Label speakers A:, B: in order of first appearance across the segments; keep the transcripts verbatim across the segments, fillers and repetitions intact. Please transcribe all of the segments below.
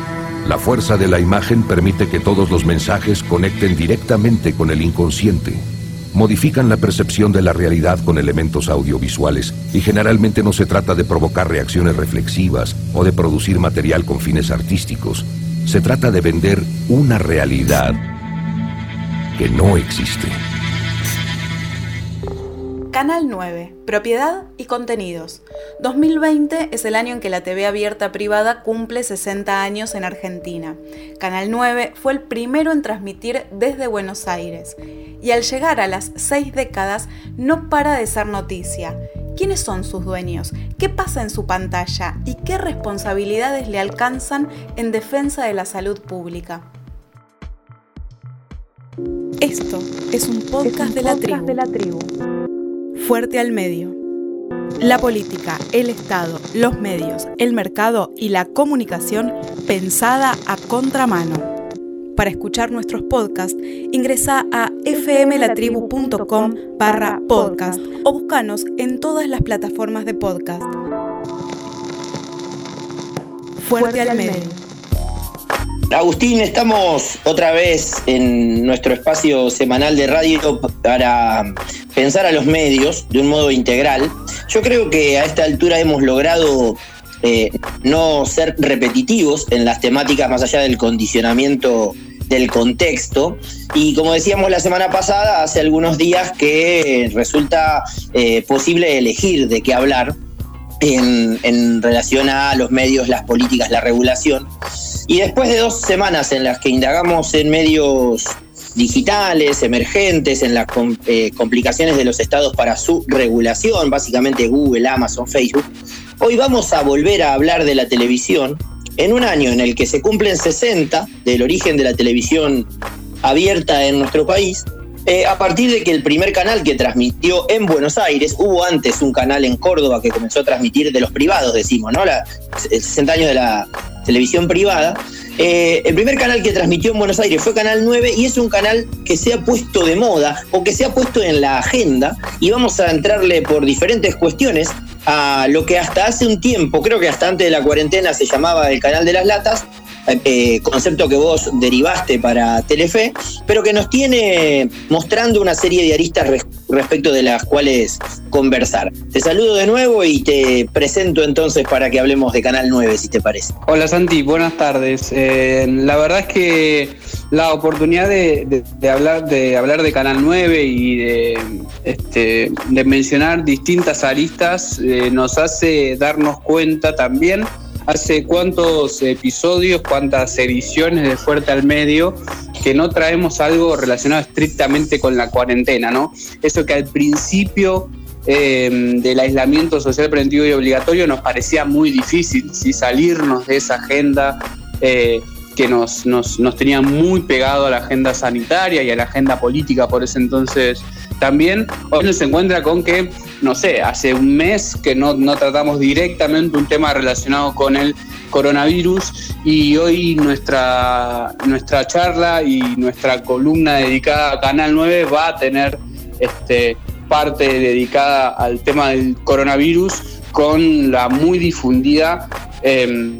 A: La fuerza de la imagen permite que todos los mensajes conecten directamente con el inconsciente. Modifican la percepción de la realidad con elementos audiovisuales y generalmente no se trata de provocar reacciones reflexivas o de producir material con fines artísticos. Se trata de vender una realidad que no existe.
B: Canal nueve, propiedad y contenidos. dos mil veinte es el año en que la T V abierta privada cumple sesenta años en Argentina. Canal nueve fue el primero en transmitir desde Buenos Aires. Y al llegar a las seis décadas, no para de ser noticia. ¿Quiénes son sus dueños? ¿Qué pasa en su pantalla? ¿Y qué responsabilidades le alcanzan en defensa de la salud pública? Esto es un podcast, es un de, la podcast de la tribu. Fuerte al medio. La política, el Estado, los medios, el mercado y la comunicación pensada a contramano. Para escuchar nuestros podcasts, ingresa a fmlatribu.com barra podcast o búscanos en todas las plataformas de podcast. Fuerte, Fuerte al medio. medio.
C: Agustín, estamos otra vez en nuestro espacio semanal de radio para pensar a los medios de un modo integral. Yo creo que a esta altura hemos logrado eh, no ser repetitivos en las temáticas más allá del condicionamiento del contexto, y como decíamos la semana pasada, hace algunos días que resulta eh, posible elegir de qué hablar en, en relación a los medios, las políticas, la regulación. Y después de dos semanas en las que indagamos en medios digitales, emergentes, en las com- eh, complicaciones de los estados para su regulación, básicamente Google, Amazon, Facebook, hoy vamos a volver a hablar de la televisión en un año en el que se cumplen sesenta del origen de la televisión abierta en nuestro país, eh, a partir de que el primer canal que transmitió en Buenos Aires, hubo antes un canal en Córdoba que comenzó a transmitir de los privados, decimos, ¿no? La, sesenta años de la televisión privada. Eh, el primer canal que transmitió en Buenos Aires fue Canal nueve y es un canal que se ha puesto de moda o que se ha puesto en la agenda, y vamos a entrarle por diferentes cuestiones a lo que hasta hace un tiempo, creo que hasta antes de la cuarentena, se llamaba el Canal de las Latas, eh, concepto que vos derivaste para Telefe, pero que nos tiene mostrando una serie de aristas res- respecto de las cuales conversar. Te saludo de nuevo y te presento entonces para que hablemos de Canal nueve, si te parece.
D: Hola Santi, buenas tardes. Eh, la verdad es que la oportunidad de, de, de, hablar, de hablar de Canal nueve y de, este, de mencionar distintas aristas eh, nos hace darnos cuenta también hace cuántos episodios, cuántas ediciones de Fuerte al Medio que no traemos algo relacionado estrictamente con la cuarentena, ¿no? Eso que al principio eh, del aislamiento social preventivo y obligatorio nos parecía muy difícil, ¿sí? Salirnos de esa agenda eh, que nos, nos, nos tenía muy pegado a la agenda sanitaria y a la agenda política por ese entonces también. Hoy nos encuentra con que, no sé, hace un mes que no, no tratamos directamente un tema relacionado con el coronavirus, y hoy nuestra, nuestra charla y nuestra columna dedicada a Canal nueve va a tener este, parte dedicada al tema del coronavirus, con la muy difundida eh,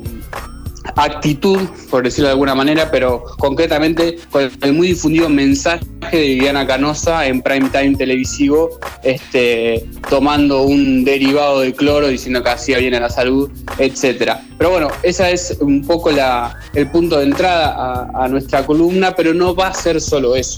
D: actitud, por decirlo de alguna manera, pero concretamente con el muy difundido mensaje de Viviana Canosa en prime time televisivo, este, tomando un derivado de cloro, diciendo que hacía bien a la salud, etcétera. Pero bueno, ese es un poco la, el punto de entrada a, a nuestra columna, pero no va a ser solo eso.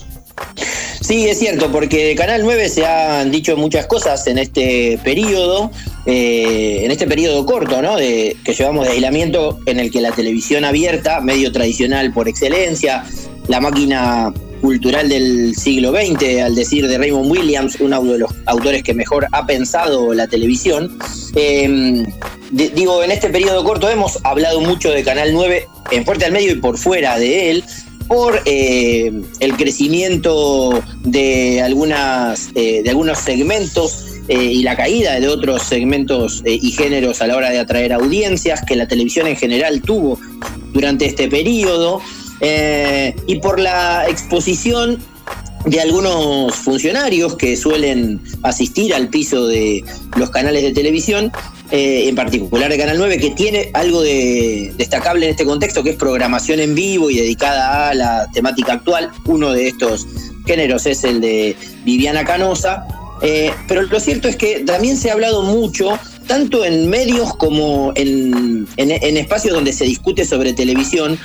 C: Sí, es cierto, porque de Canal nueve se han dicho muchas cosas en este periodo, eh, en este periodo corto, ¿no? De, que llevamos de aislamiento, en el que la televisión abierta, medio tradicional por excelencia, la máquina cultural del siglo veinte, al decir de Raymond Williams, uno de los autores que mejor ha pensado la televisión. Eh, de, digo, en este periodo corto hemos hablado mucho de Canal nueve en Fuerte al Medio y por fuera de él, por eh, el crecimiento de algunas eh, de algunos segmentos eh, y la caída de otros segmentos eh, y géneros a la hora de atraer audiencias que la televisión en general tuvo durante este periodo, eh, y por la exposición de algunos funcionarios que suelen asistir al piso de los canales de televisión eh, en particular de Canal nueve, que tiene algo de destacable en este contexto, que es programación en vivo y dedicada a la temática actual. Uno de estos géneros es el de Viviana Canosa, eh, pero lo cierto es que también se ha hablado mucho, tanto en medios como en, en, en espacios donde se discute sobre televisión,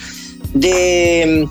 C: de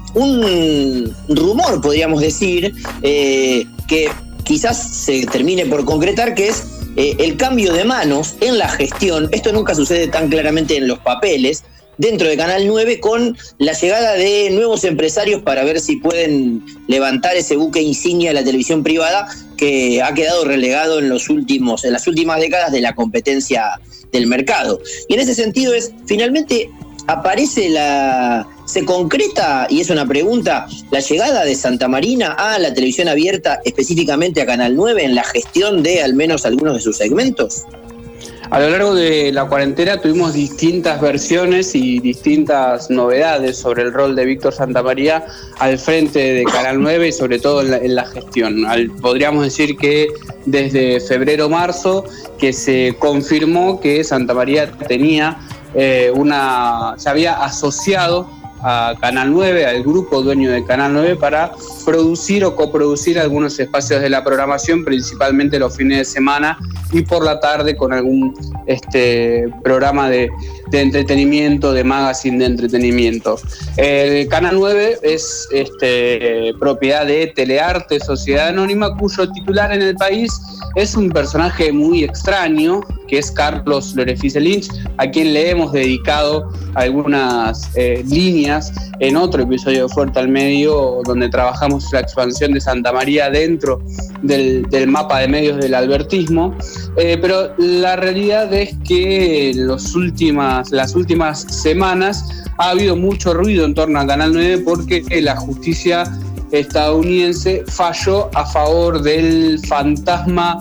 C: un rumor, podríamos decir, eh, que quizás se termine por concretar, que es eh, el cambio de manos en la gestión. Esto nunca sucede tan claramente en los papeles dentro de Canal nueve, con la llegada de nuevos empresarios para ver si pueden levantar ese buque insignia de la televisión privada, que ha quedado relegado en los últimos, en las últimas décadas de la competencia del mercado. Y en ese sentido es, finalmente aparece la, se concreta, y es una pregunta, la llegada de Santa Marina a la televisión abierta, específicamente a Canal nueve, en la gestión de al menos algunos de sus segmentos.
D: A lo largo de la cuarentena tuvimos distintas versiones y distintas novedades sobre el rol de Víctor Santamaría al frente de Canal nueve y sobre todo en la, en la gestión. Al, podríamos decir que desde febrero-marzo que se confirmó que Santamaría tenía eh, una, se había asociado a Canal nueve, al grupo dueño de Canal nueve, para producir o coproducir algunos espacios de la programación, principalmente los fines de semana y por la tarde con algún este, programa de, de entretenimiento, de magazine de entretenimiento. El Canal nueve es este, propiedad de Telearte, Sociedad Anónima, cuyo titular en el país es un personaje muy extraño, que es Carlos Lorefice Lynch, a quien le hemos dedicado algunas eh, líneas en otro episodio de Fuerte al Medio, donde trabajamos la expansión de Santamaría dentro del, del mapa de medios del albertismo. Eh, pero la realidad es que los últimas, las últimas semanas ha habido mucho ruido en torno a Canal nueve, porque la justicia estadounidense falló a favor del fantasma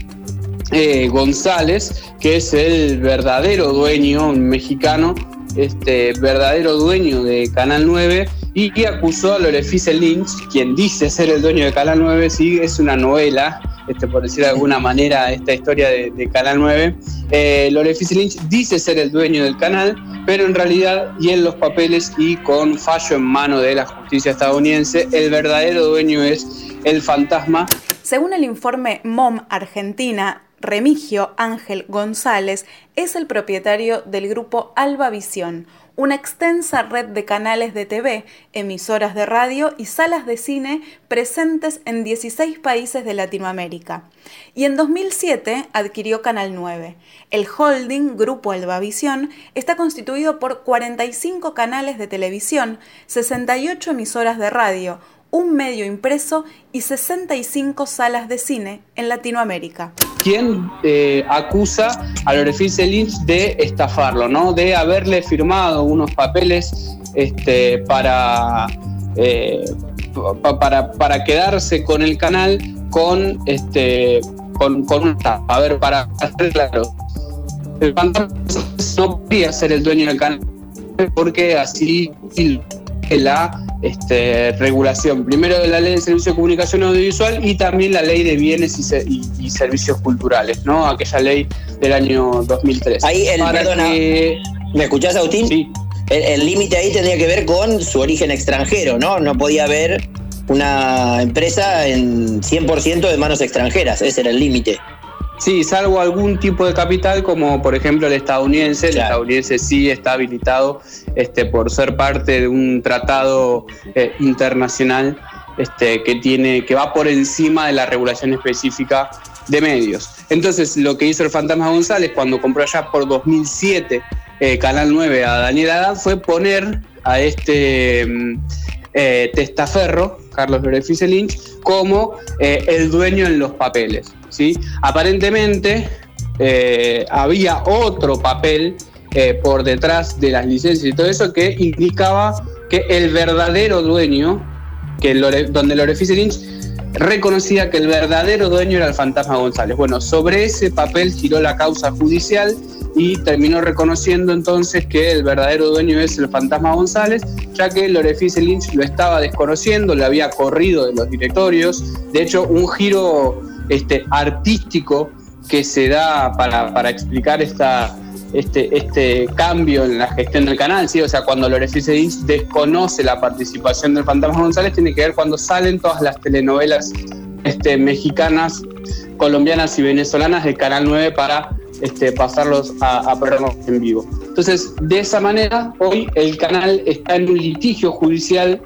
D: eh, González, que es el verdadero dueño mexicano, este verdadero dueño de Canal nueve, y que acusó a Lorefice Lynch, quien dice ser el dueño de Canal nueve. Sí, es una novela, este, por decir de alguna manera, esta historia de, de Canal nueve. Eh, Lorefice Lynch dice ser el dueño del canal, pero en realidad, y en los papeles y con fallo en mano de la justicia estadounidense, el verdadero dueño es el fantasma.
B: Según el informe M O M Argentina, Remigio Ángel González es el propietario del grupo Alba Visión, una extensa red de canales de T V, emisoras de radio y salas de cine presentes en dieciséis países de Latinoamérica. Y en dos mil siete adquirió Canal nueve. El holding Grupo Albavisión está constituido por cuarenta y cinco canales de televisión, sesenta y ocho emisoras de radio, un medio impreso y sesenta y cinco salas de cine en Latinoamérica.
D: Quien eh, acusa a Lorefice Lynch de estafarlo, ¿no? De haberle firmado unos papeles este, para, eh, pa, para, para quedarse con el canal con, este, con, con una... A ver, para hacer claro, el fantasma no podía ser el dueño del canal porque así la este, regulación, primero de la Ley de Servicios de Comunicación Audiovisual y también la Ley de Bienes y, se, y, y Servicios Culturales, ¿no? Aquella ley del año dos mil tres.
C: Ahí, el, perdona, que... ¿me escuchás, Agustín?
D: Sí.
C: El límite ahí tendría que ver con su origen extranjero, ¿no? No podía haber una empresa en cien por ciento de manos extranjeras, ese era el límite.
D: Sí, salvo algún tipo de capital, como por ejemplo el estadounidense. Claro. El estadounidense sí está habilitado este, por ser parte de un tratado eh, internacional este, que, tiene, que va por encima de la regulación específica de medios. Entonces, lo que hizo el fantasma González cuando compró allá por dos mil siete eh, Canal nueve a Daniel Haddad fue poner a este eh, testaferro, Carlos Lorefice Lynch, como eh, el dueño en los papeles. ¿Sí? Aparentemente eh, había otro papel eh, por detrás de las licencias y todo eso que indicaba que el verdadero dueño, que Lore, donde Lorefice Lynch reconocía que el verdadero dueño era el fantasma González. Bueno, sobre ese papel giró la causa judicial y terminó reconociendo entonces que el verdadero dueño es el fantasma González, ya que Lorefice Lynch lo estaba desconociendo, lo había corrido de los directorios. De hecho, un giro Este, artístico que se da para, para explicar esta, este, este cambio en la gestión del canal, ¿sí? O sea, cuando Lorefi Cedís desconoce la participación del Fantasma González, tiene que ver cuando salen todas las telenovelas este, mexicanas, colombianas y venezolanas de Canal nueve para este, pasarlos a, a programas en vivo. Entonces, de esa manera, hoy el canal está en un litigio judicial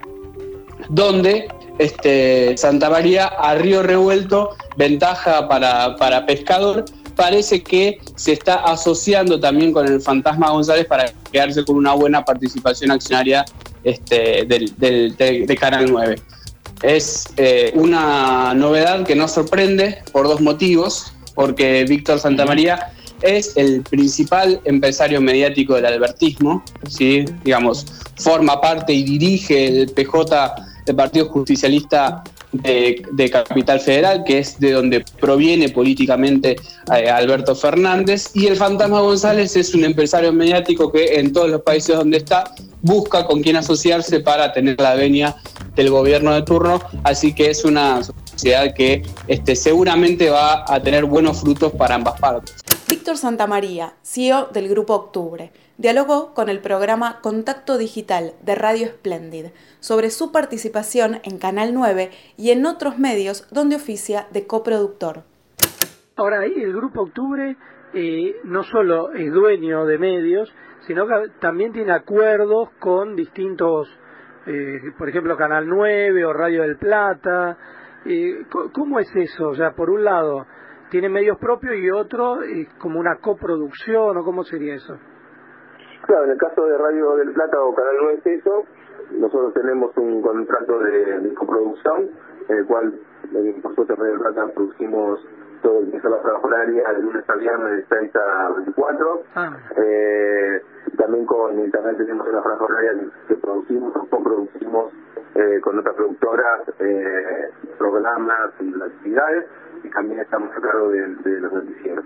D: donde este, Santa María a río revuelto, ventaja para, para Pescador, parece que se está asociando también con el Fantasma González para quedarse con una buena participación accionaria este, del, del, de, de Canal nueve. Es eh, una novedad que nos sorprende por dos motivos, porque Víctor Santamaría es el principal empresario mediático del albertismo, ¿sí? Digamos, forma parte y dirige el P J del Partido Justicialista de, de Capital Federal, que es de donde proviene políticamente eh, Alberto Fernández, y el Fantasma González es un empresario mediático que en todos los países donde está busca con quién asociarse para tener la venia del gobierno de turno, así que es una sociedad que este, seguramente va a tener buenos frutos para ambas partes.
B: Víctor Santamaría, C E O del Grupo Octubre, dialogó con el programa Contacto Digital de Radio Splendid sobre su participación en Canal nueve y en otros medios donde oficia de coproductor.
E: Ahora, ahí el Grupo Octubre eh, no solo es dueño de medios, sino que también tiene acuerdos con distintos, eh, por ejemplo, Canal nueve o Radio del Plata. Eh, ¿Cómo es eso? O sea, por un lado tiene medios propios y otro es como una coproducción, ¿o cómo sería eso?
F: Claro, en el caso de Radio del Plata o Canal nueve es eso. Nosotros tenemos un contrato de, de coproducción, en el cual, por suerte, en Radio del Plata producimos todo el que es la franja horaria de lunes a viernes de seis a veinticuatro. Ah. Eh, también con Internet tenemos una franja horaria que producimos o coproducimos eh, con otras productoras, eh, programas y actividades, y también estamos a cargo de, de los noticieros.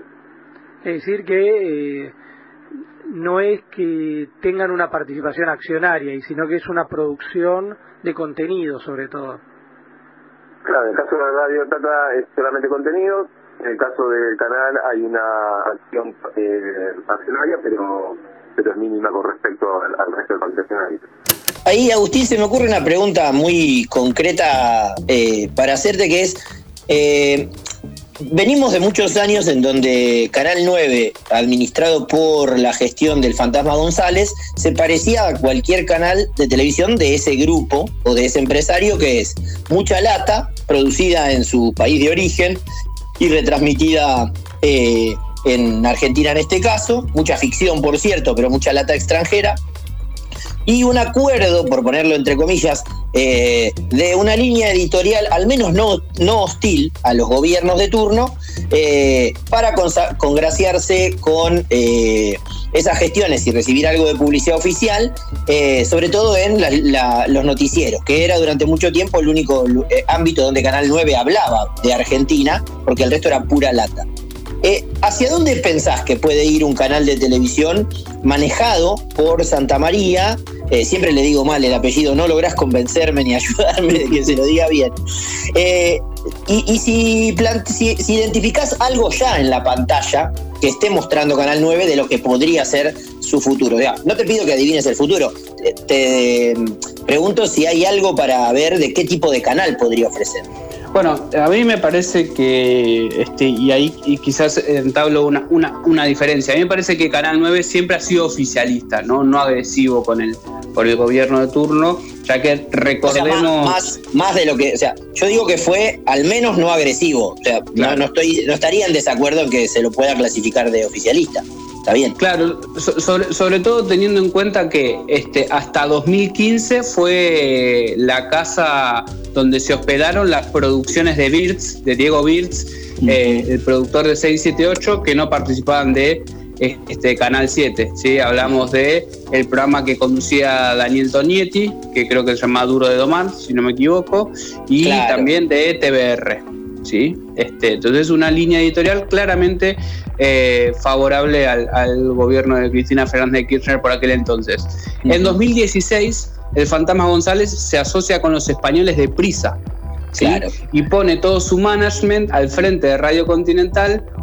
E: Es decir que eh, no es que tengan una participación accionaria, y sino que es una producción de contenido sobre todo.
F: Claro, en el caso de la Radio Tata es solamente contenido, en el caso del canal hay una acción eh, accionaria, pero, pero es mínima con respecto al, al resto del parque accionario.
C: Ahí, Agustín, se me ocurre una pregunta muy concreta eh, para hacerte, que es, eh, venimos de muchos años en donde Canal nueve, administrado por la gestión del Fantasma González, se parecía a cualquier canal de televisión de ese grupo o de ese empresario, que es mucha lata, producida en su país de origen y retransmitida eh, en Argentina en este caso, mucha ficción por cierto, pero mucha lata extranjera, y un acuerdo, por ponerlo entre comillas, eh, de una línea editorial al menos no, no hostil a los gobiernos de turno, eh, para consa- congraciarse con eh, esas gestiones y recibir algo de publicidad oficial, eh, sobre todo en la, la, los noticieros, que era durante mucho tiempo el único eh, ámbito donde Canal nueve hablaba de Argentina, porque el resto era pura lata. Eh, ¿Hacia dónde pensás que puede ir un canal de televisión manejado por Santamaría? Eh, siempre le digo mal el apellido, no lográs convencerme ni ayudarme de que se lo diga bien. Eh, y y si, plant- si, si identificás algo ya en la pantalla que esté mostrando Canal nueve de lo que podría ser su futuro. O sea, no te pido que adivines el futuro, te, te pregunto si hay algo para ver de qué tipo de canal podría ofrecer.
D: Bueno, a mí me parece que, este, y ahí y quizás entablo una, una, una diferencia, a mí me parece que Canal nueve siempre ha sido oficialista, no, no agresivo con el, con el gobierno de turno, ya que recordemos...
C: O sea, más, más, más de lo que... O sea, yo digo que fue al menos no agresivo, o sea, claro. no, no, estoy, no estaría en desacuerdo en que se lo pueda clasificar de oficialista. Está bien.
D: Claro, so, sobre, sobre todo teniendo en cuenta que este, hasta dos mil quince fue la casa donde se hospedaron las producciones de Birds, de Diego Birds, uh-huh. eh, el productor de seis siete ocho, que no participaban de este, Canal siete. ¿sí? Hablamos de el programa que conducía Daniel Tonietti, que creo que se llama Duro de Domar, si no me equivoco, y claro. también de T V R. ¿sí? Este, entonces una línea editorial claramente eh, favorable al, al gobierno de Cristina Fernández de Kirchner por aquel entonces. Uh-huh. En dos mil dieciséis el Fantasma González se asocia con los españoles de Prisa, ¿sí? Claro. y pone todo su management al frente de Radio Continental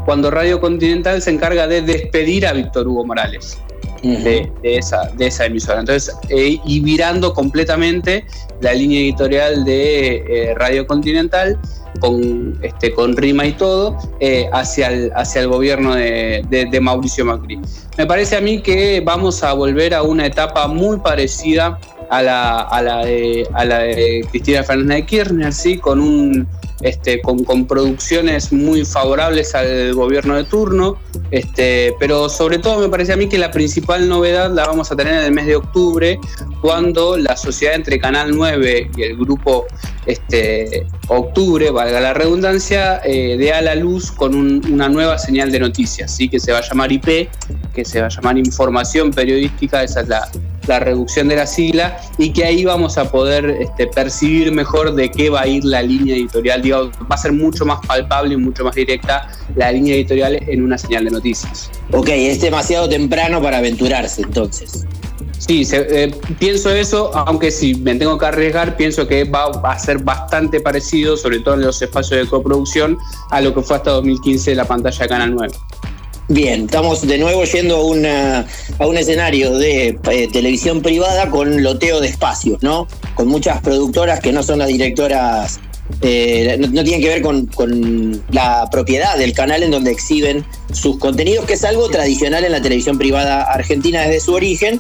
D: cuando Radio Continental se encarga de despedir a Víctor Hugo Morales. De, de, esa, de esa emisora. Entonces, eh, y virando completamente la línea editorial de eh, Radio Continental, con, este, con rima y todo, eh, hacia, el, hacia el gobierno de, de, de Mauricio Macri. Me parece a mí que vamos a volver a una etapa muy parecida a la, a la, de, a la de Cristina Fernández de Kirchner, ¿sí? con un Este, con, con producciones muy favorables al gobierno de turno, este, pero sobre todo me parece a mí que la principal novedad la vamos a tener en el mes de octubre, cuando la sociedad entre Canal nueve y el grupo este, Octubre, valga la redundancia, eh, dé a la luz con un, una nueva señal de noticias, ¿sí? Que se va a llamar I P, que se va a llamar Información Periodística, esa es la, la reducción de la sigla, y que ahí vamos a poder este, percibir mejor de qué va a ir la línea editorial. Digo, va a ser mucho más palpable y mucho más directa la línea editorial en una señal de noticias.
C: Ok, es demasiado temprano para aventurarse entonces.
D: Sí, se, eh, pienso eso, aunque si me tengo que arriesgar, pienso que va a ser bastante parecido, sobre todo en los espacios de coproducción, a lo que fue hasta dos mil quince la pantalla de Canal nueve.
C: Bien, estamos de nuevo yendo a, una, a un escenario de eh, televisión privada con loteo de espacios, ¿no? Con muchas productoras que no son las directoras, eh, no, no tienen que ver con, con la propiedad del canal en donde exhiben sus contenidos, que es algo tradicional en la televisión privada argentina desde su origen,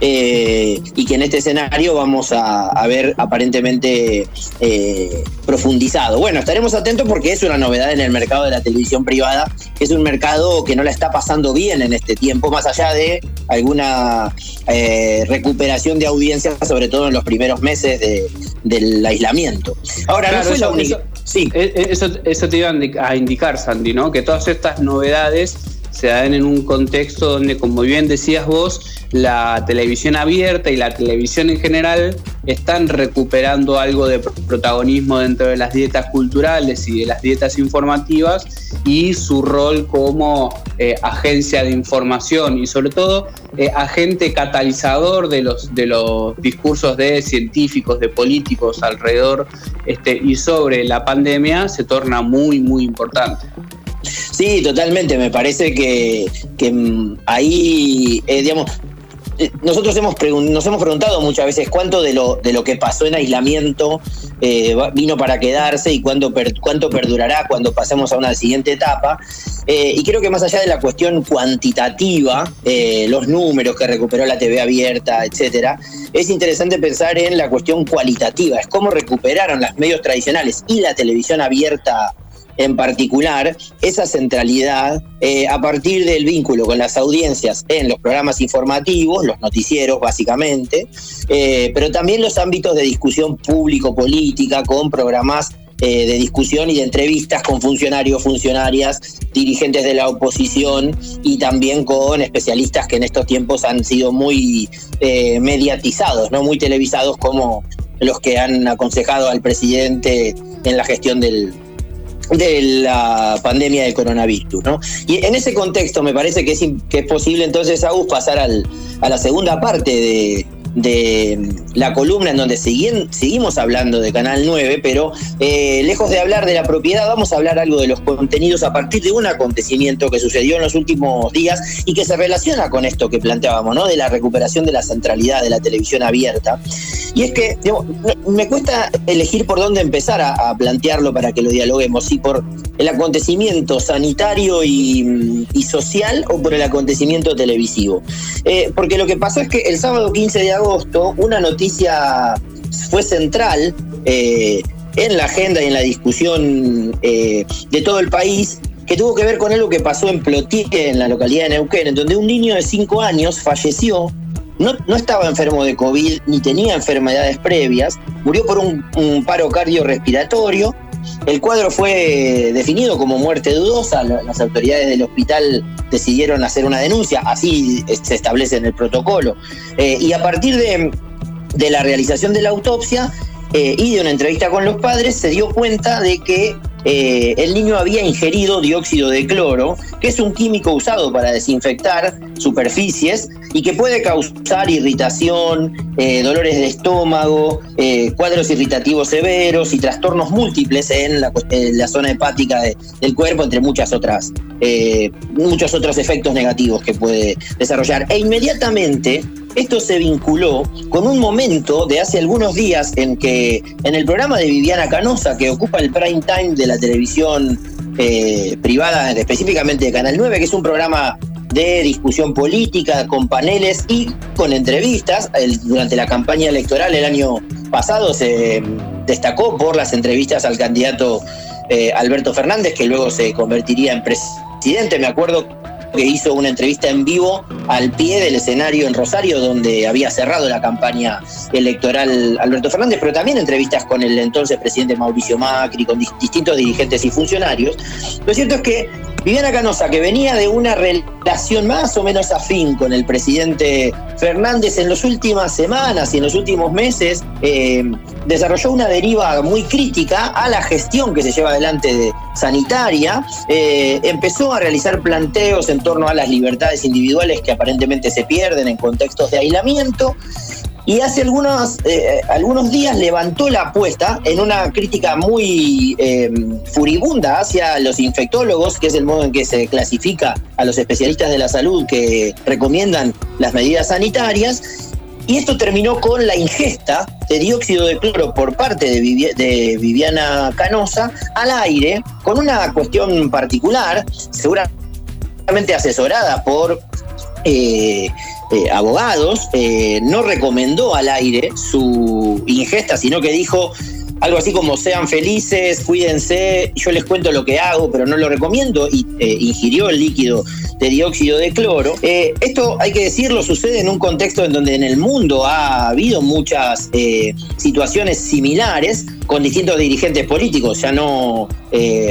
C: eh, y que en este escenario vamos a, a ver aparentemente eh, profundizado. Bueno, estaremos atentos porque es una novedad en el mercado de la televisión privada, que es un mercado que no la está pasando bien en este tiempo, más allá de alguna eh, recuperación de audiencia, sobre todo en los primeros meses de, del aislamiento. Ahora,
D: claro,
C: no fue
D: eso,
C: la única...
D: Eso,
C: sí.
D: eso, eso te iba a indicar, Sandy, ¿no? Que todas estas novedades se dan en un contexto donde, como bien decías vos, la televisión abierta y la televisión en general están recuperando algo de protagonismo dentro de las dietas culturales y de las dietas informativas, y su rol como eh, agencia de información y sobre todo eh, agente catalizador de los, de los discursos de científicos, de políticos alrededor este, y sobre la pandemia se torna muy, muy importante.
C: Sí, totalmente. Me parece que, que ahí, eh, digamos, nosotros hemos pregun- nos hemos preguntado muchas veces cuánto de lo, de lo que pasó en aislamiento eh, vino para quedarse y cuánto, per- cuánto perdurará cuando pasemos a una siguiente etapa. Eh, y creo que más allá de la cuestión cuantitativa, eh, los números que recuperó la T V abierta, etcétera, es interesante pensar en la cuestión cualitativa. Es cómo recuperaron los medios tradicionales y la televisión abierta en particular esa centralidad eh, a partir del vínculo con las audiencias en los programas informativos, los noticieros básicamente, eh, pero también los ámbitos de discusión público-política con programas eh, de discusión y de entrevistas con funcionarios, funcionarias, dirigentes de la oposición y también con especialistas que en estos tiempos han sido muy eh, mediatizados, ¿no? Muy televisados, como los que han aconsejado al presidente en la gestión del de la pandemia del coronavirus, ¿no? Y en ese contexto me parece que es, que es posible entonces, Agus, pasar al, a la segunda parte de, de la columna en donde siguen, seguimos hablando de Canal nueve, pero eh, lejos de hablar de la propiedad, vamos a hablar algo de los contenidos a partir de un acontecimiento que sucedió en los últimos días y que se relaciona con esto que planteábamos, ¿no? De la recuperación de la centralidad de la televisión abierta. Y es que, digamos, me cuesta elegir por dónde empezar a, a plantearlo para que lo dialoguemos, si por el acontecimiento sanitario y, y social o por el acontecimiento televisivo. Eh, porque lo que pasó es que el sábado quince de agosto una noticia fue central eh, en la agenda y en la discusión eh, de todo el país, que tuvo que ver con algo que pasó en Plotier, en la localidad de Neuquén, en donde un niño de cinco años falleció. No, no estaba enfermo de COVID ni tenía enfermedades previas, murió por un, un paro cardiorrespiratorio. El cuadro fue definido como muerte dudosa. Las autoridades del hospital decidieron hacer una denuncia, así se establece en el protocolo. Eh, y a partir de, de la realización de la autopsia eh, y de una entrevista con los padres, se dio cuenta de que eh, el niño había ingerido dióxido de cloro que es un químico usado para desinfectar superficies y que puede causar irritación, eh, dolores de estómago, eh, cuadros irritativos severos y trastornos múltiples en la, en la zona hepática de, del cuerpo, entre muchas otras, eh, muchos otros efectos negativos que puede desarrollar. E inmediatamente esto se vinculó con un momento de hace algunos días en que en el programa de Viviana Canosa, que ocupa el prime time de la televisión eh, privada, específicamente de Canal nueve, que es un programa de discusión política con paneles y con entrevistas. El, durante la campaña electoral el año pasado se destacó por las entrevistas al candidato eh, Alberto Fernández, que luego se convertiría en presidente. Me acuerdo que hizo una entrevista en vivo al pie del escenario en Rosario, donde había cerrado la campaña electoral Alberto Fernández, pero también entrevistas con el entonces presidente Mauricio Macri, con distintos dirigentes y funcionarios. Lo cierto es que Viviana Canosa, que venía de una relación más o menos afín con el presidente Fernández, en las últimas semanas y en los últimos meses eh, desarrolló una deriva muy crítica a la gestión que se lleva adelante de sanitaria. Eh, empezó a realizar planteos en torno a las libertades individuales que aparentemente se pierden en contextos de aislamiento. Y hace algunos, eh, algunos días levantó la apuesta en una crítica muy eh, furibunda hacia los infectólogos, que es el modo en que se clasifica a los especialistas de la salud que recomiendan las medidas sanitarias. Y esto terminó con la ingesta de dióxido de cloro por parte de, Vivi- de Viviana Canosa al aire, con una cuestión particular, seguramente asesorada por Eh, eh, abogados. Eh, no recomendó al aire su ingesta, sino que dijo algo así como: sean felices, cuídense, yo les cuento lo que hago, pero no lo recomiendo, y eh, ingirió el líquido de dióxido de cloro. Eh, esto, hay que decirlo, sucede en un contexto en donde en el mundo ha habido muchas eh, situaciones similares con distintos dirigentes políticos, ya no eh,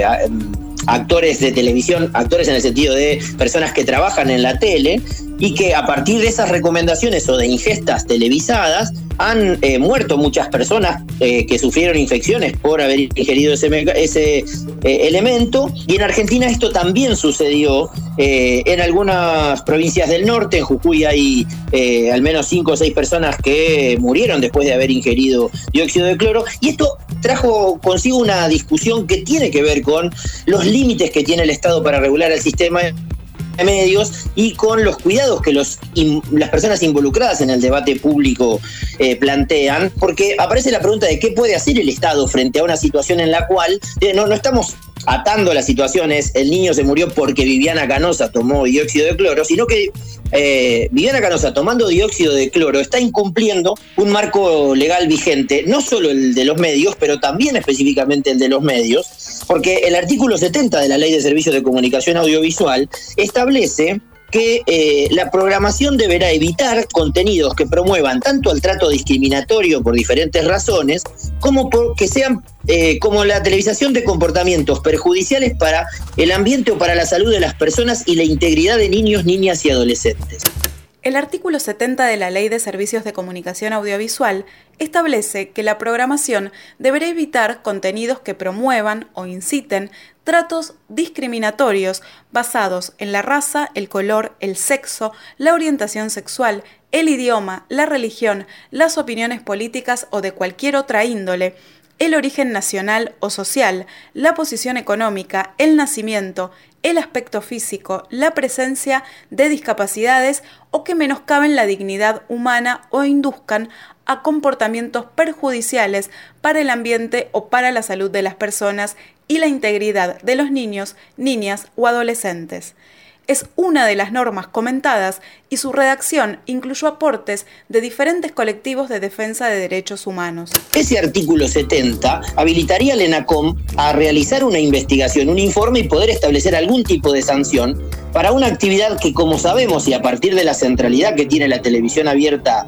C: actores de televisión, actores en el sentido de personas que trabajan en la tele, y que a partir de esas recomendaciones o de ingestas televisadas han eh, muerto muchas personas eh, que sufrieron infecciones por haber ingerido ese, ese eh, elemento. Y en Argentina esto también sucedió. Eh, en algunas provincias del norte, en Jujuy, hay eh, al menos cinco o seis personas que murieron después de haber ingerido dióxido de cloro. Y esto trajo consigo una discusión que tiene que ver con los límites que tiene el Estado para regular el sistema de medios y con los cuidados que los, in, las personas involucradas en el debate público eh, plantean, porque aparece la pregunta de qué puede hacer el Estado frente a una situación en la cual eh, no, no estamos atando las situaciones, el niño se murió porque Viviana Canosa tomó dióxido de cloro, sino que eh, Viviana Canosa tomando dióxido de cloro está incumpliendo un marco legal vigente, no solo el de los medios, pero también específicamente el de los medios, porque el artículo setenta de la Ley de Servicios de Comunicación Audiovisual establece que eh, la programación deberá evitar contenidos que promuevan tanto el trato discriminatorio por diferentes razones, como por que sean eh, como la televisación de comportamientos perjudiciales para el ambiente o para la salud de las personas y la integridad de niños, niñas y adolescentes.
B: El artículo setenta de la Ley de Servicios de Comunicación Audiovisual establece que la programación deberá evitar contenidos que promuevan o inciten tratos discriminatorios basados en la raza, el color, el sexo, la orientación sexual, el idioma, la religión, las opiniones políticas o de cualquier otra índole, el origen nacional o social, la posición económica, el nacimiento, el aspecto físico, la presencia de discapacidades o que menoscaben la dignidad humana o induzcan a comportamientos perjudiciales para el ambiente o para la salud de las personas y la integridad de los niños, niñas o adolescentes. Es una de las normas comentadas y su redacción incluyó aportes de diferentes colectivos de defensa de derechos humanos.
C: Ese artículo setenta habilitaría al ENACOM a realizar una investigación, un informe y poder establecer algún tipo de sanción para una actividad que, como sabemos, y a partir de la centralidad que tiene la televisión abierta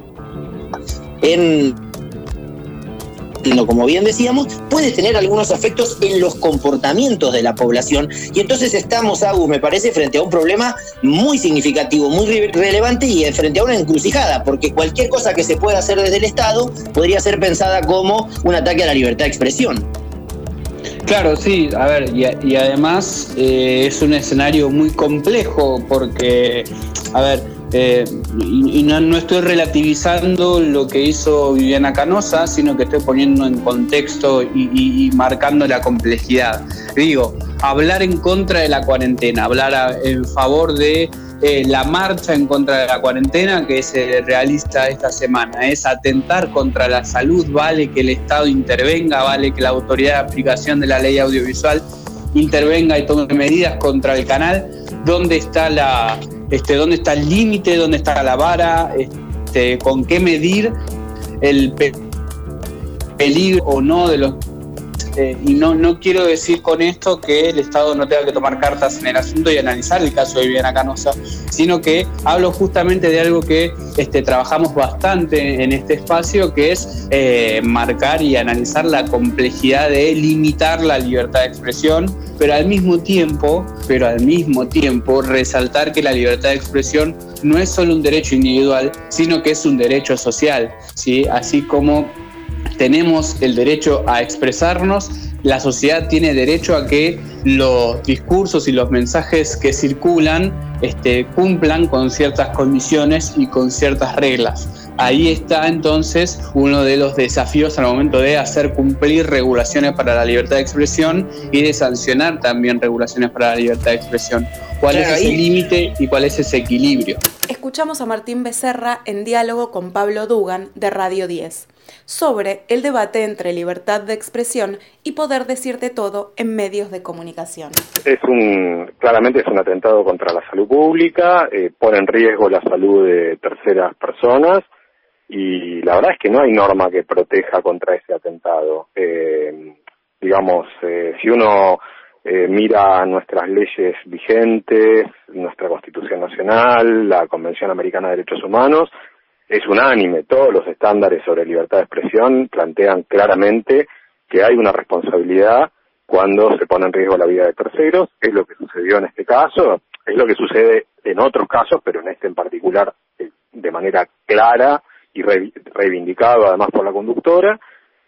C: en... como bien decíamos, puede tener algunos efectos en los comportamientos de la población, y entonces estamos, Agus, me parece, frente a un problema muy significativo, muy re- relevante y frente a una encrucijada, porque cualquier cosa que se pueda hacer desde el Estado podría ser pensada como un ataque a la libertad de expresión.
D: Claro, sí, a ver, y, y además eh, es un escenario muy complejo porque, a ver, eh, y, y no, no estoy relativizando lo que hizo Viviana Canosa, sino que estoy poniendo en contexto y, y, y marcando la complejidad. Digo, hablar en contra de la cuarentena, hablar a, en favor de eh, la marcha en contra de la cuarentena que se realiza esta semana, es atentar contra la salud, vale que el Estado intervenga, vale que la autoridad de aplicación de la ley audiovisual intervenga y tome medidas contra el canal. ¿Dónde está la, este, dónde está el límite, dónde está la vara, este, con qué medir el pe- peligro o no de los Eh, y no, no quiero decir con esto que el Estado no tenga que tomar cartas en el asunto y analizar el caso de Viviana Canosa, sino que hablo justamente de algo que este, trabajamos bastante en este espacio, que es eh, marcar y analizar la complejidad de limitar la libertad de expresión, pero al mismo tiempo, pero al mismo tiempo resaltar que la libertad de expresión no es solo un derecho individual, sino que es un derecho social, ¿sí? Así como tenemos el derecho a expresarnos, la sociedad tiene derecho a que los discursos y los mensajes que circulan este, cumplan con ciertas condiciones y con ciertas reglas. Ahí está entonces uno de los desafíos al momento de hacer cumplir regulaciones para la libertad de expresión y de sancionar también regulaciones para la libertad de expresión. ¿Cuál claro, es ese límite y cuál es ese equilibrio?
B: Escuchamos a Martín Becerra en diálogo con Pablo Dugan de Radio diez sobre el debate entre libertad de expresión y poder decirte todo en medios de comunicación.
G: Es un, claramente es un atentado contra la salud pública, eh, pone en riesgo la salud de terceras personas y la verdad es que no hay norma que proteja contra ese atentado. Eh, digamos, eh, si uno eh, mira nuestras leyes vigentes, nuestra Constitución Nacional, la Convención Americana de Derechos Humanos, es unánime, todos los estándares sobre libertad de expresión plantean claramente que hay una responsabilidad cuando se pone en riesgo la vida de terceros. Es lo que sucedió en este caso, es lo que sucede en otros casos, pero en este en particular eh, de manera clara y re- reivindicado además por la conductora,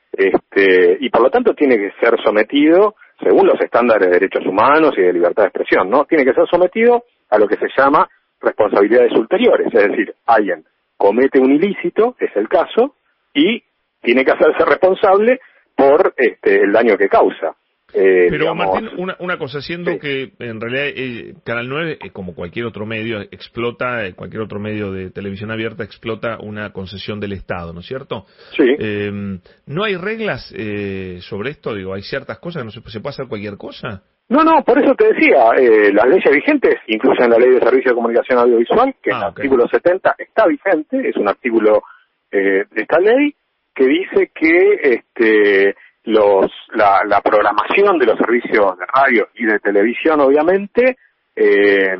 G: este, y por lo tanto tiene que ser sometido, según los estándares de derechos humanos y de libertad de expresión, ¿no? Tiene que ser sometido a lo que se llama responsabilidades ulteriores, es decir, alguien comete un ilícito, es el caso, y tiene que hacerse responsable por este el daño que causa. Eh,
H: Pero
G: digamos,
H: Martín, una, una cosa, siendo sí. que en realidad eh, Canal nueve, eh, como cualquier otro medio, explota, eh, cualquier otro medio de televisión abierta explota una concesión del Estado, ¿no es cierto?
G: Sí.
H: Eh, ¿No hay reglas eh, sobre esto? Digo, ¿hay ciertas cosas que no se, se puede hacer cualquier cosa?
G: No, no, por eso te decía, eh, las leyes vigentes incluyen la Ley de Servicio de Comunicación Audiovisual, que ah, en el okay. artículo setenta está vigente, es un artículo eh, de esta ley, que dice que este los la, la programación de los servicios de radio y de televisión, obviamente, eh,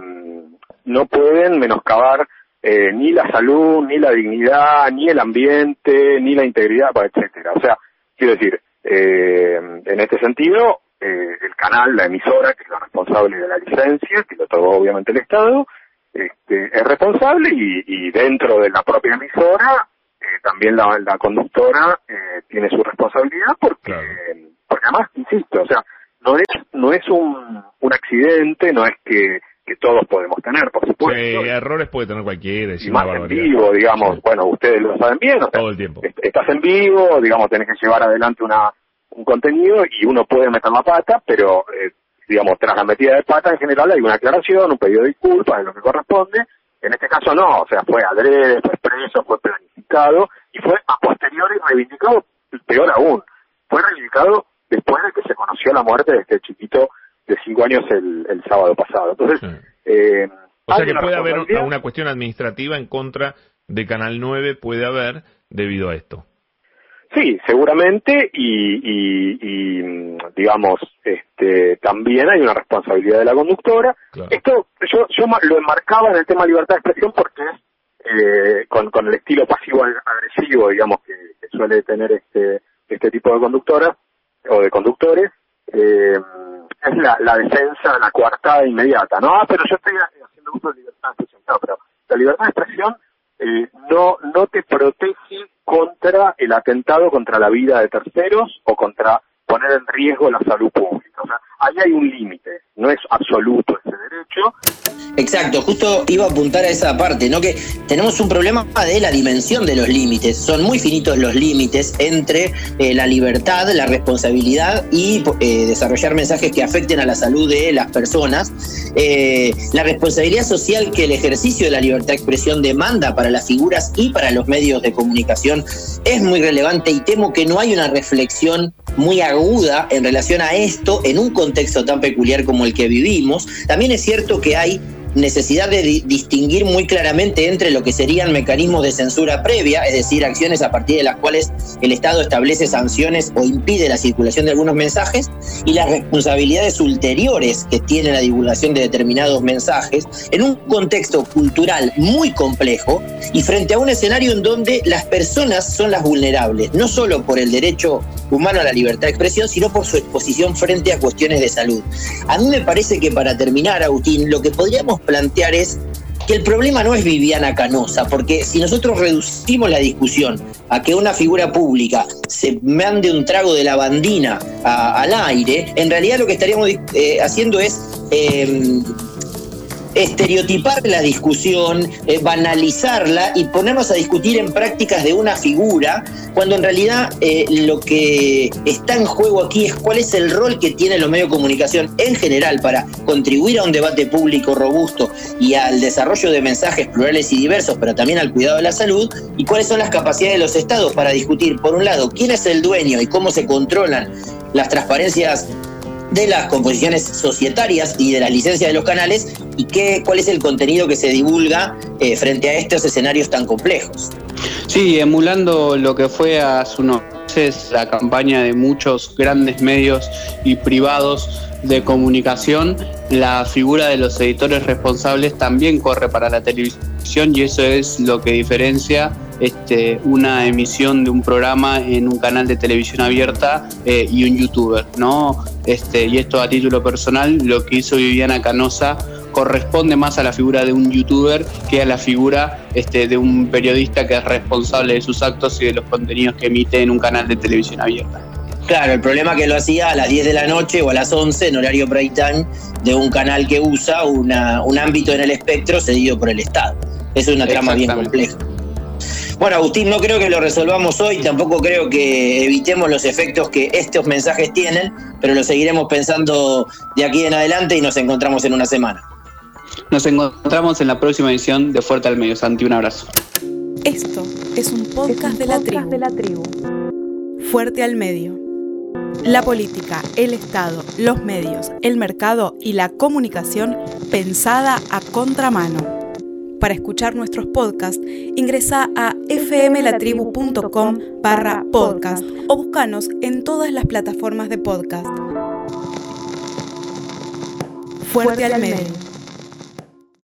G: no pueden menoscabar eh, ni la salud, ni la dignidad, ni el ambiente, ni la integridad, etcétera. O sea, quiero decir, eh, en este sentido, Eh, el canal, la emisora, que es la responsable de la licencia, que lo otorgó obviamente el Estado, este, es responsable y, y dentro de la propia emisora eh, también la, la conductora eh, tiene su responsabilidad porque, claro. porque además, insisto, o sea, no es no es un, un accidente, no es que, que todos podemos tener, por supuesto.
H: Sí, errores puede tener cualquiera.
G: Y más en vivo, digamos, sí. Bueno, ustedes lo saben bien, o sea,
H: todo el tiempo.
G: Estás en vivo, digamos, tenés que llevar adelante una un contenido y uno puede meter la pata, pero eh, digamos, tras la metida de pata en general hay una aclaración, un pedido de disculpas, es lo que corresponde. En este caso no, o sea, fue adrede, fue expreso, fue planificado y fue a posteriori reivindicado, peor aún, fue reivindicado después de que se conoció la muerte de este chiquito de cinco años el, el sábado pasado. Entonces, sí. eh,
H: o sea que puede haber una cuestión administrativa en contra de Canal nueve, puede haber, debido a esto.
G: Sí, seguramente, y, y, y digamos, este, también hay una responsabilidad de la conductora. Claro. Esto yo, yo lo enmarcaba en el tema de libertad de expresión porque es eh, con, con el estilo pasivo-agresivo, digamos, que, que suele tener este este tipo de conductoras o de conductores, eh, es la, la defensa, la coartada inmediata. No, pero yo estoy haciendo uso de libertad de expresión. No, pero la libertad de expresión eh, no no te protege contra el atentado contra la vida de terceros o contra poner en riesgo la salud pública. O sea, ahí hay un límite, no es absoluto ese derecho.
C: Exacto, justo iba a apuntar a esa parte, ¿no? Que tenemos un problema de la dimensión de los límites. Son muy finitos los límites entre eh, la libertad, la responsabilidad y eh, desarrollar mensajes que afecten a la salud de las personas. Eh, la responsabilidad social que el ejercicio de la libertad de expresión demanda para las figuras y para los medios de comunicación es muy relevante, y temo que no hay una reflexión muy aguda en relación a esto en un contexto tan peculiar como el que vivimos. También es cierto que hay necesidad de di- distinguir muy claramente entre lo que serían mecanismos de censura previa, es decir, acciones a partir de las cuales el Estado establece sanciones o impide la circulación de algunos mensajes, y las responsabilidades ulteriores que tiene la divulgación de determinados mensajes en un contexto cultural muy complejo y frente a un escenario en donde las personas son las vulnerables, no solo por el derecho humano a la libertad de expresión, sino por su exposición frente a cuestiones de salud. A mí me parece que, para terminar, Agustín, lo que podríamos plantear es que el problema no es Viviana Canosa, porque si nosotros reducimos la discusión a que una figura pública se mande un trago de lavandina a, al aire, en realidad lo que estaríamos eh, haciendo es eh, estereotipar la discusión, eh, banalizarla y ponernos a discutir en prácticas de una figura, cuando en realidad eh, lo que está en juego aquí es cuál es el rol que tienen los medios de comunicación en general para contribuir a un debate público robusto y al desarrollo de mensajes plurales y diversos, pero también al cuidado de la salud, y cuáles son las capacidades de los estados para discutir, por un lado, quién es el dueño y cómo se controlan las transparencias de las composiciones societarias y de las licencias de los canales, y qué, cuál es el contenido que se divulga eh, frente a estos escenarios tan complejos.
D: Sí, emulando lo que fue hace unos meses la campaña de muchos grandes medios y privados de comunicación, la figura de los editores responsables también corre para la televisión, y eso es lo que diferencia este, una emisión de un programa en un canal de televisión abierta eh, y un youtuber, ¿no? Este, y esto a título personal, lo que hizo Viviana Canosa corresponde más a la figura de un youtuber que a la figura este, de un periodista que es responsable de sus actos y de los contenidos que emite en un canal de televisión abierta.
C: Claro, el problema es que lo hacía a las diez de la noche o a las once en horario prime time de un canal que usa una, un ámbito en el espectro cedido por el Estado. Es una trama bien compleja. Bueno, Agustín, no creo que lo resolvamos hoy, tampoco creo que evitemos los efectos que estos mensajes tienen, pero lo seguiremos pensando de aquí en adelante y nos encontramos en una semana.
D: Nos encontramos en la próxima edición de Fuerte al Medio. Santi, un abrazo.
B: Esto es un podcast, es un de, la podcast de la tribu. Fuerte al Medio. La política, el Estado, los medios, el mercado y la comunicación pensada a contramano. Para escuchar nuestros podcasts, ingresa a fmlatribu.com barra podcast o búscanos en todas las plataformas de podcast. Fuerte, Fuerte al Medio.